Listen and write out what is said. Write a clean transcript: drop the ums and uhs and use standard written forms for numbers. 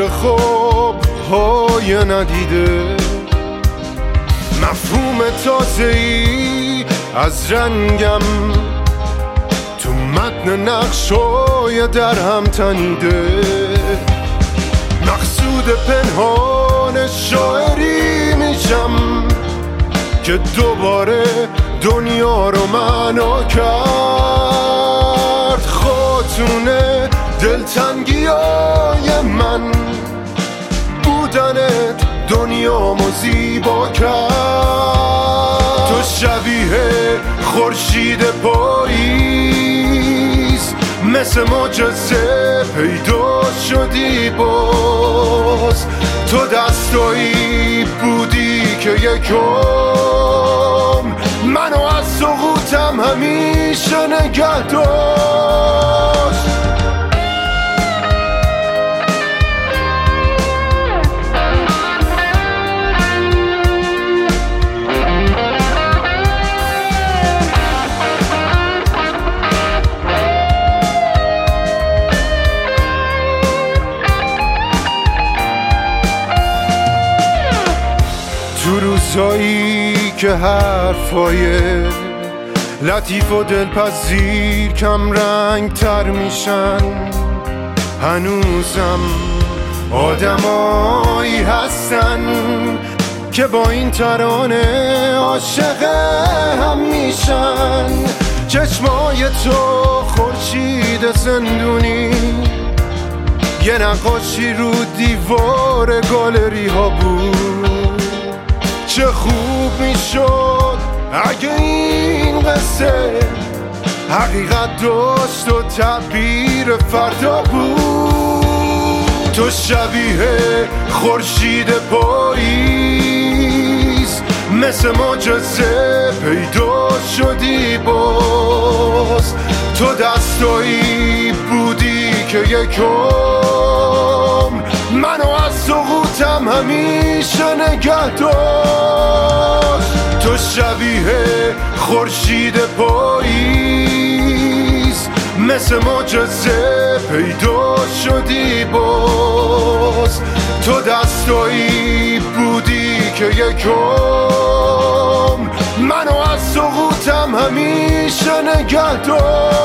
توی خواب های ندیده، مفهوم تازه‌ای از رنگم تو متن نقشای در هم تنیده. مقصود پنهان شاعری میشم که دوباره دنیا رو معنا کرد. خاتون دلتنگیای من بودنت دنیامو زیبا کرد. تو شبیه خورشید پاییز، مثل معجزه پیدا شدی باز. تو دستایی بودی که یکم منو از سقوطم همیشه نگه داشت. تو روزایی که حرفای لطیف و دلپذیر کم رنگ تر میشن، هنوزم آدمایی هستن که با این ترانه عاشق هم میشن. چشمای تو خورشید زندونی، یه نقاشی رو دیوار گالری ها بود. چه خوب میشد اگه این قصه حقیقت داشت و تعبیر فردا بود. تو شبیه خورشید پاییز، مثل معجزه پیدا شدی باز. تو دستایی بودی که یکم منو از سقوطم همیشه نگه داشت. تو شبیه خورشید پاییز، مثل معجزه پیدا شدی باز. تو دستایی بودی که یکم منو از سقوطم همیشه نگه داشت.